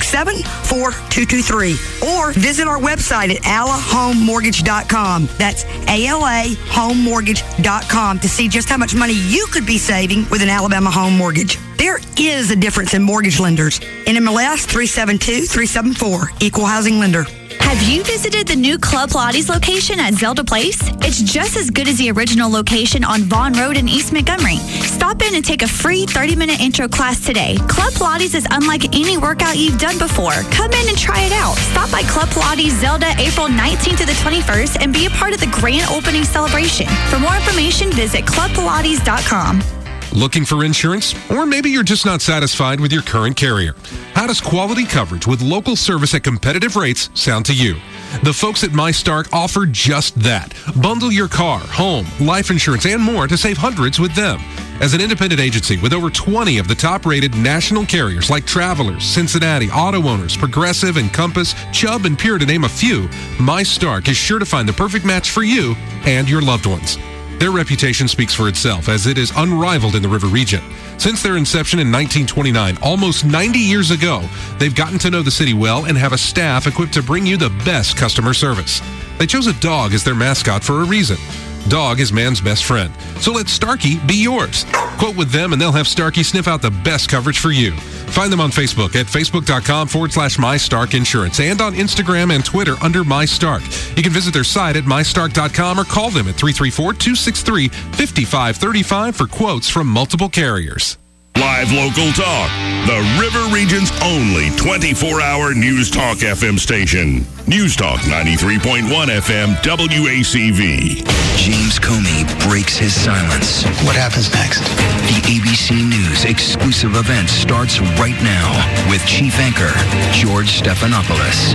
567-4223 or visit our website at alahomemortgage.com. That's alahomemortgage.com to see just how much money you could be saving with an Alabama Home Mortgage. There is a difference in mortgage lenders. NMLS 372374, Equal Housing Lender. Have you visited the new Club Pilates location at Zelda Place? It's just as good as the original location on Vaughn Road in East Montgomery. Stop in and take a free 30-minute intro class today. Club Pilates is unlike any workout you've done before. Come in and try it out. Stop by Club Pilates Zelda April 19th to the 21st and be a part of the grand opening celebration. For more information, visit clubpilates.com. Looking for insurance? Or maybe you're just not satisfied with your current carrier. How does quality coverage with local service at competitive rates sound to you? The folks at MyStark offer just that. Bundle your car, home, life insurance, and more to save hundreds with them. As an independent agency with over 20 of the top-rated national carriers like Travelers, Cincinnati, Auto Owners, Progressive, Encompass, Chubb, and Pure to name a few, MyStark is sure to find the perfect match for you and your loved ones. Their reputation speaks for itself, as it is unrivaled in the River region. Since their inception in 1929, almost 90 years ago, they've gotten to know the city well and have a staff equipped to bring you the best customer service. They chose a dog as their mascot for a reason. Dog is man's best friend. So let Starkey be yours. Quote with them and they'll have Starkey sniff out the best coverage for you. Find them on Facebook at facebook.com/MyStark Insurance and on Instagram and Twitter under MyStark. You can visit their site at MyStark.com or call them at 334-263-5535 for quotes from multiple carriers. Live local talk. The River Region's only 24-hour News Talk FM station. News Talk 93.1 FM WACV. James Comey breaks his silence. What happens next? The ABC News exclusive event starts right now with Chief Anchor George Stephanopoulos.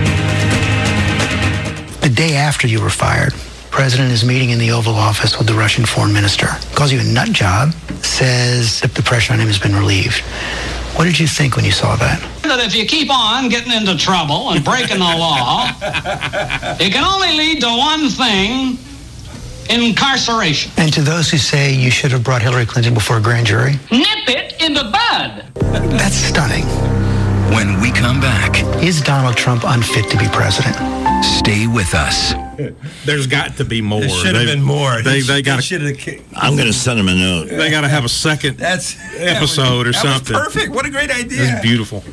The day after you were fired, the president is meeting in the Oval Office with the Russian foreign minister. Calls you a nut job, says that the pressure on him has been relieved. What did you think when you saw that? That if you keep on getting into trouble and breaking the law, it can only lead to one thing: incarceration. And to those who say you should have brought Hillary Clinton before a grand jury? Nip it in the bud. That's stunning. When we come back, is Donald Trump unfit to be president? Stay with us. There's got to be more. There should have been more. They got to. I'm going to send them a note. They got to have a second episode or something. Perfect. What a great idea. That's beautiful.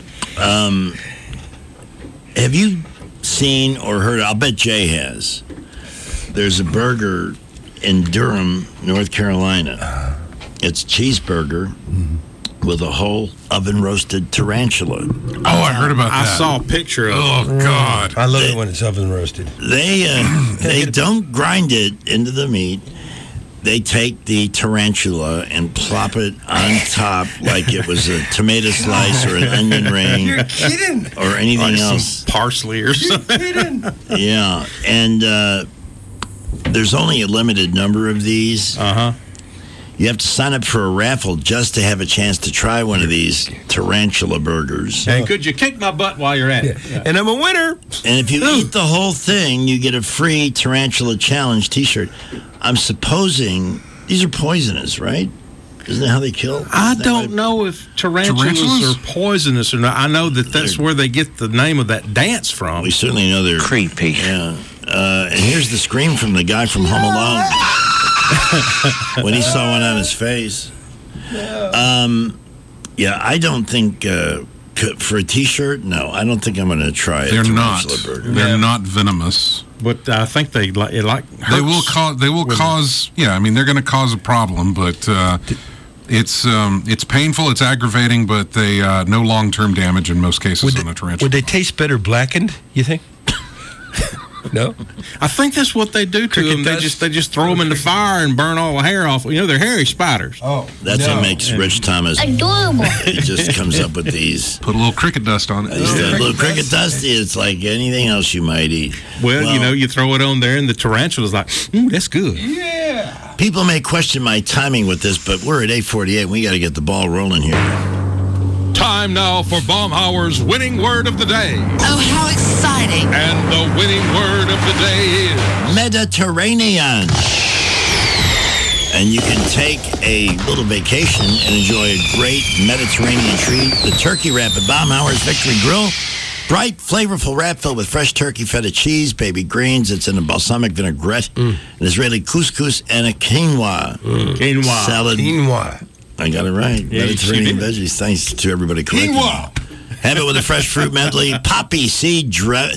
Have you seen or heard? I'll bet Jay has. There's a burger in Durham, North Carolina. It's a cheeseburger with a whole oven-roasted tarantula. Oh, I heard about that. I saw a picture of it. Oh, God. I love it when it's oven roasted. They don't grind it into the meat. They take the tarantula and plop it on top like it was a tomato slice or an onion ring. You're kidding. Or anything Like else. some parsley or something. You're kidding. Yeah, and there's only a limited number of these. Uh-huh. You have to sign up for a raffle just to have a chance to try one of these tarantula burgers. Hey, could you kick my butt while you're at it? Yeah. And I'm a winner. And if you eat the whole thing, you get a free Tarantula Challenge t-shirt. I'm supposing these are poisonous, right? Isn't that how they kill? I don't know if tarantulas are poisonous or not. I know that's where they get the name of that dance from. We certainly know they're creepy. Yeah. And here's the scream from the guy from Home Alone when he saw one on his face. Yeah, I don't think for a T-shirt. No, I don't think I'm going to try it. They're not. They're not venomous. But I think they like they will cause. Yeah, I mean they're going to cause a problem, but it's painful, it's aggravating, but they no long-term damage in most cases on a tarantula. Would they taste better blackened? You think? No, I think that's what they do to them. They just throw them in the fire and burn all the hair off. You know, they're hairy spiders. Oh, that's what makes Rich Thomas adorable. He just comes up with these. Put a little cricket dust on it. A little cricket dust. It's like anything else you might eat. Well, you know, you throw it on there, and the tarantula's like, that's good. Yeah. People may question my timing with this, but we're at 8:48. We got to get the ball rolling here. Time now for Baumhauer's winning word of the day. Oh, how exciting. And the winning word of the day is Mediterranean. And you can take a little vacation and enjoy a great Mediterranean treat. The turkey wrap at Baumhauer's Victory Grill. Bright, flavorful wrap filled with fresh turkey, feta cheese, baby greens. It's in a balsamic vinaigrette, an Israeli couscous, and a quinoa. Quinoa. Salad. Quinoa. I got it right. Yeah, Mediterranean veggies. Thanks to everybody collecting. Have it with a fresh fruit medley, poppy seed.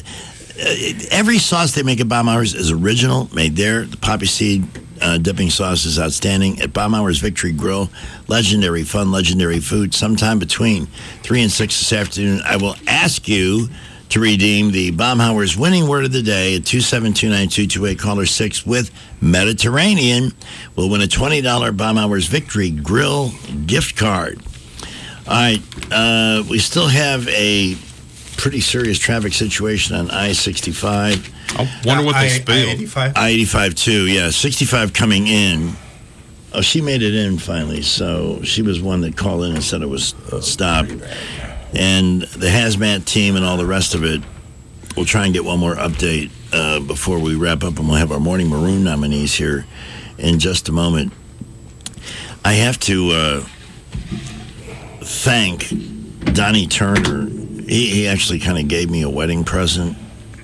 Every sauce they make at Baumhauer's is original, made there. The poppy seed dipping sauce is outstanding. At Baumhauer's Victory Grill, legendary fun, legendary food. Sometime between 3 and 6 this afternoon, I will ask you to redeem the Baumhauer's winning word of the day at 2729228. Caller 6 with Mediterranean will win a $20 Baumhauer's Victory Grill gift card. All right, we still have a pretty serious traffic situation on I-65. I wonder what they spilled. I-85 too, yeah. 65 coming in. Oh, she made it in finally, so she was one that called in and said it was stopped. And the hazmat team and all the rest of it, we'll try and get one more update before we wrap up, and we'll have our Morning Maroon nominees here in just a moment. I have to thank Donnie Turner. He actually kind of gave me a wedding present.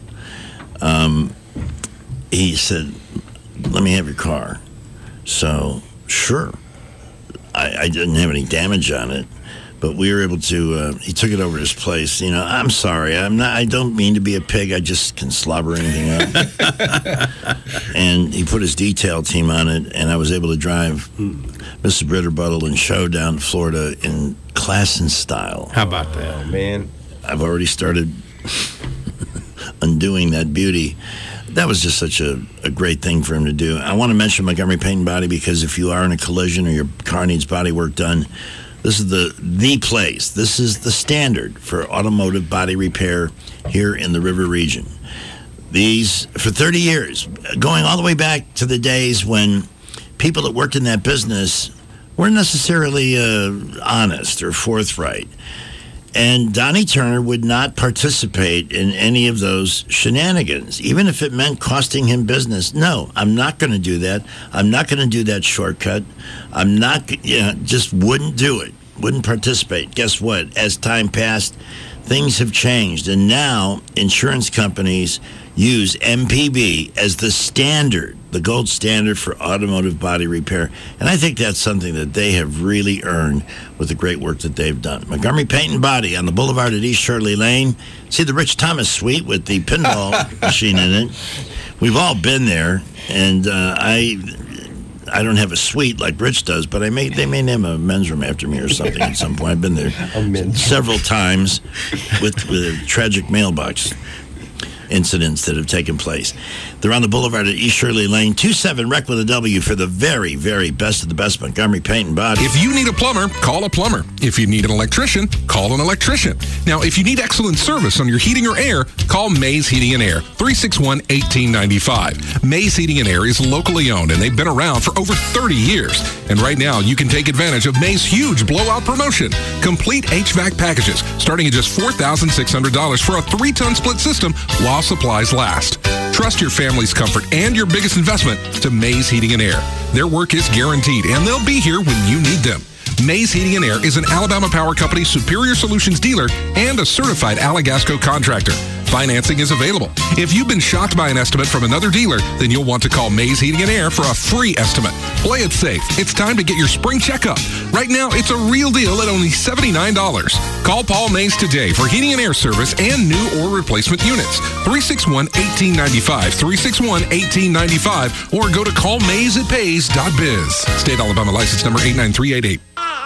He said, let me have your car. So, sure. I didn't have any damage on it. But we were able to, he took it over to his place. You know, I'm sorry. I don't mean to be a pig. I just can slobber anything up. And he put his detail team on it, and I was able to drive Mrs. Britterbuttle and show down to Florida in class and style. How about that? Oh, man. I've already started undoing that beauty. That was just such a great thing for him to do. I want to mention Montgomery Paint and Body because if you are in a collision or your car needs body work done, this is the place. This is the standard for automotive body repair here in the River region. These, for 30 years, going all the way back to the days when people that worked in that business weren't necessarily honest or forthright. And Donnie Turner would not participate in any of those shenanigans, even if it meant costing him business. No, I'm not going to do that. I'm not going to do that shortcut. I'm not, just wouldn't do it. Wouldn't participate. Guess what? As time passed, things have changed. And now insurance companies use MPB as the standard, the gold standard for automotive body repair. And I think that's something that they have really earned with the great work that they've done. Montgomery Paint and Body on the Boulevard at East Shirley Lane. See the Rich Thomas suite with the pinball machine in it. We've all been there, and I don't have a suite like Rich does, but they may name a men's room after me or something at some point. I've been there several times with tragic mailbox incidents that have taken place. They're on the Boulevard at East Shirley Lane, 27 Rec with a W for the very, very best of the best Montgomery Paint and Body. If you need a plumber, call a plumber. If you need an electrician, call an electrician. Now, if you need excellent service on your heating or air, call Mays Heating and Air, 361-1895. Mays Heating and Air is locally owned, and they've been around for over 30 years. And right now, you can take advantage of Mays' huge blowout promotion. Complete HVAC packages, starting at just $4,600 for a 3-ton split system while supplies last. Trust your family's comfort and your biggest investment to Mays Heating and Air. Their work is guaranteed, and they'll be here when you need them. Mays Heating and Air is an Alabama Power Company Superior Solutions dealer and a certified Allegasco contractor. Financing is available. If you've been shocked by an estimate from another dealer, then you'll want to call Mays Heating and Air for a free estimate. Play it safe. It's time to get your spring checkup. Right now, it's a real deal at only $79. Call Paul Mays today for heating and air service and new or replacement units. 361-1895, 361-1895, or go to callmaysitpays.biz. State Alabama license number 89388.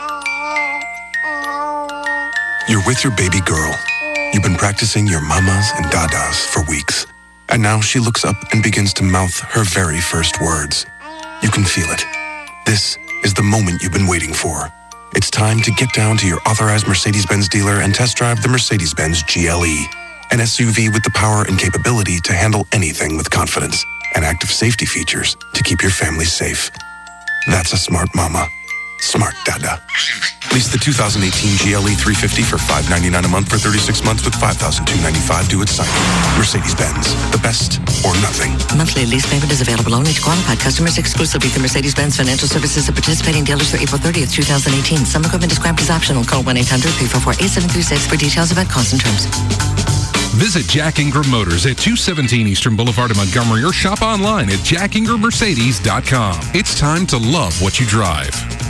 You're with your baby girl. You've been practicing your mamas and dadas for weeks. And now she looks up and begins to mouth her very first words. You can feel it. This is the moment you've been waiting for. It's time to get down to your authorized Mercedes-Benz dealer and test drive the Mercedes-Benz GLE. An SUV with the power and capability to handle anything with confidence. And active safety features to keep your family safe. That's a smart mama. Smart dada. Lease the 2018 GLE 350 for $599 a month for 36 months with $5,295 due at signing. Mercedes-Benz, the best or nothing. Monthly lease payment is available only to qualified customers exclusively through Mercedes-Benz Financial Services of participating dealers through April 30th, 2018. Some equipment described as optional. Call 1-800-344-8736 for details about costs and terms. Visit Jack Ingram Motors at 217 Eastern Boulevard in Montgomery or shop online at jackingrammercedes.com. It's time to love what you drive.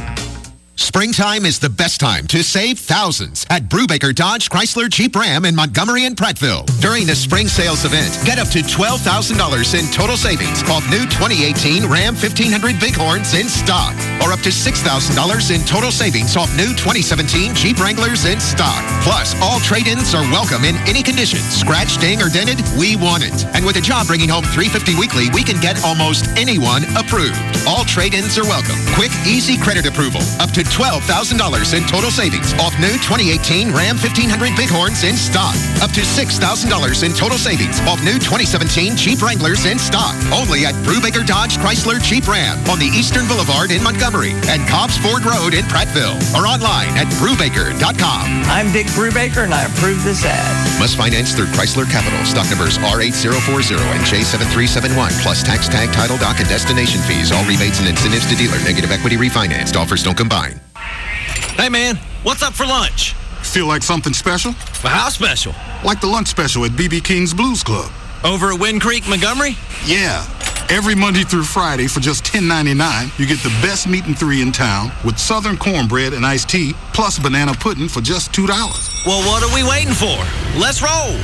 Springtime is the best time to save thousands at Brubaker Dodge Chrysler Jeep Ram in Montgomery and Prattville. During the spring sales event, get up to $12,000 in total savings off new 2018 Ram 1500 Bighorns in stock, or up to $6,000 in total savings off new 2017 Jeep Wranglers in stock. Plus, all trade-ins are welcome in any condition. Scratched, ding, or dented, we want it. And with a job bringing home $350 weekly, we can get almost anyone approved. All trade-ins are welcome. Quick, easy credit approval. Up to $12,000 in total savings off new 2018 Ram 1500 Bighorns in stock. Up to $6,000 in total savings off new 2017 Jeep Wranglers in stock. Only at Brubaker Dodge Chrysler Jeep Ram on the Eastern Boulevard in Montgomery and Cobbs Ford Road in Prattville, or online at Brubaker.com. I'm Dick Brubaker and I approve this ad. Must finance through Chrysler Capital. Stock numbers R8040 and J7371 plus tax, tag, title, doc, and destination fees. All rebates and incentives to dealer. Negative equity refinanced. Offers don't combine. Hey, man, what's up for lunch? Feel like something special? Well, how special? Like the lunch special at B.B. King's Blues Club. Over at Wind Creek, Montgomery? Yeah. Every Monday through Friday for just $10.99, you get the best meat and three in town with southern cornbread and iced tea, plus banana pudding for just $2. Well, what are we waiting for? Let's roll.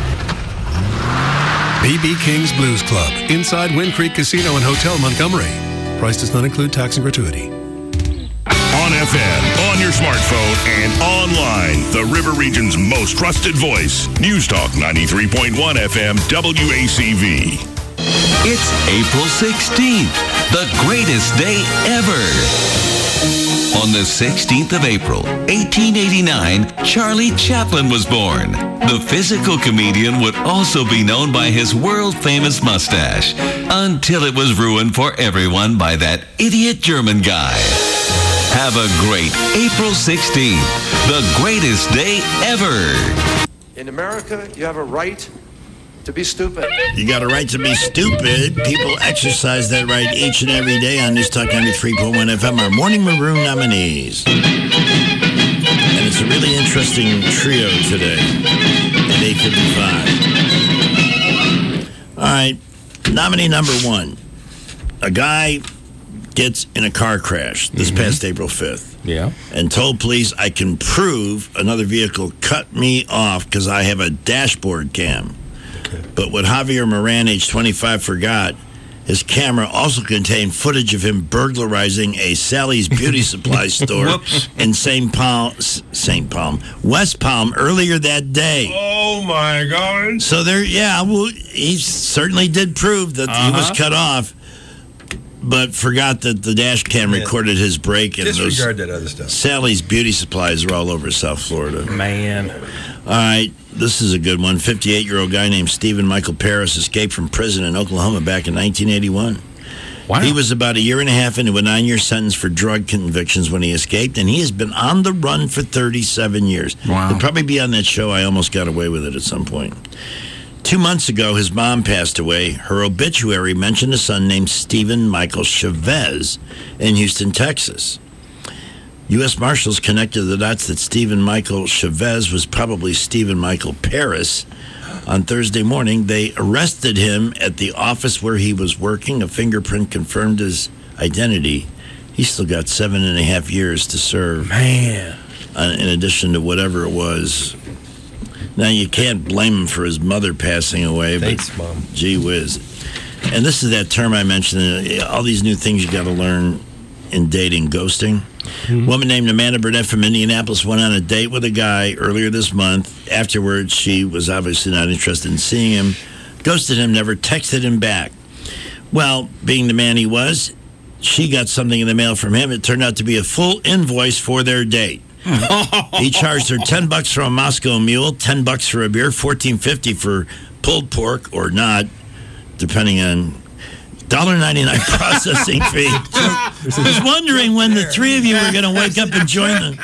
B.B. King's Blues Club, inside Wind Creek Casino and Hotel, Montgomery. Price does not include tax and gratuity. On FM, on your smartphone, and online. The River Region's most trusted voice. News Talk 93.1 FM WACV. It's April 16th, the greatest day ever. On the 16th of April, 1889, Charlie Chaplin was born. The physical comedian would also be known by his world-famous mustache, until it was ruined for everyone by that idiot German guy. Have a great April 16th, the greatest day ever. In America, you have a right to be stupid. You got a right to be stupid. People exercise that right each and every day on News Talk 93.1 FM, our Morning Maroon nominees. And it's a really interesting trio today at 8:55. All right, nominee number 1. A guy gets in a car crash this past April 5th. Yeah. And told police, I can prove another vehicle cut me off because I have a dashboard cam. Okay. But what Javier Moran, age 25, forgot, his camera also contained footage of him burglarizing a Sally's Beauty Supply store in West Palm earlier that day. Oh, my God. So he certainly did prove that he was cut off, but forgot that the dash cam recorded his break. And disregard that other stuff. Sally's Beauty Supplies are all over South Florida. Man. All right, this is a good one. 58-year-old guy named Stephen Michael Paris escaped from prison in Oklahoma back in 1981. Wow. He was about a year and a half into a 9-year sentence for drug convictions when he escaped, and he has been on the run for 37 years. Wow. He'll probably be on that show, I Almost Got Away with It, at some point. 2 months ago, his mom passed away. Her obituary mentioned a son named Stephen Michael Chavez in Houston, Texas. U.S. Marshals connected the dots that Stephen Michael Chavez was probably Stephen Michael Paris. On Thursday morning, they arrested him at the office where he was working. A fingerprint confirmed his identity. He's still got 7.5 years to serve. Man. In addition to whatever it was. Now, you can't blame him for his mother passing away. Thanks, but Mom. Gee whiz. And this is that term I mentioned, all these new things you got to learn in dating, ghosting. Mm-hmm. Woman named Amanda Burnett from Indianapolis went on a date with a guy earlier this month. Afterwards, she was obviously not interested in seeing him, ghosted him, never texted him back. Well, being the man he was, she got something in the mail from him. It turned out to be a full invoice for their date. He charged her $10 for a Moscow Mule, $10 for a beer, $14.50 for pulled pork or not, depending on $1.99 processing fee. I was wondering when the three of you were going to wake up and join them.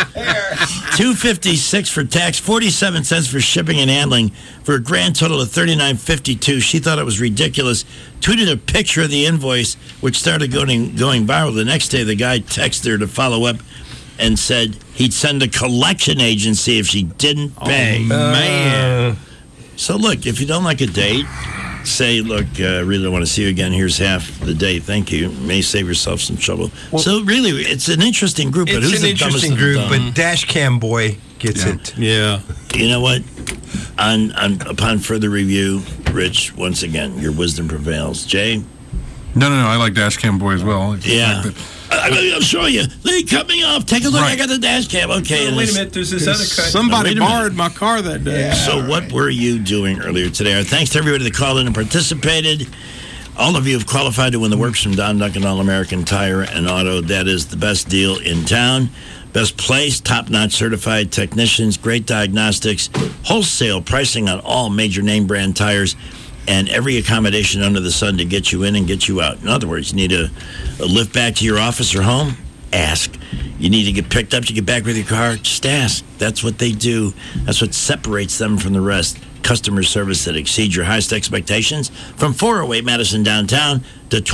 $2.56 for tax, 47 cents for shipping and handling, for a grand total of $39.52. She thought it was ridiculous. Tweeted a picture of the invoice, which started going viral. The next day, the guy texted her to follow up and said he'd send a collection agency if she didn't pay. Oh, man. So look, if you don't like a date, say, look, I really don't want to see you again. Here's half the day. Thank you. May save yourself some trouble. Well, so really, it's an interesting group. But who's the dumbest of the dumb? But Dash Cam Boy gets it. Yeah. You know what? Upon further review, Rich, once again, your wisdom prevails. Jay? No. I like Dash Cam Boy as well. Yeah. I'll show you. They cut me off. Take a look. Right. I got the dash cam. Okay. Wait a minute. There's this other cut. Somebody borrowed my car that day. Yeah. So what were you doing earlier today? Our thanks to everybody that called in and participated. All of you have qualified to win the works from Don Duncan All-American Tire and Auto. That is the best deal in town. Best place, top-notch certified technicians, great diagnostics, wholesale pricing on all major name brand tires, and every accommodation under the sun to get you in and get you out. In other words, you need a lift back to your office or home? Ask. You need to get picked up to get back with your car? Just ask. That's what they do. That's what separates them from the rest. Customer service that exceeds your highest expectations. From 408 Madison downtown to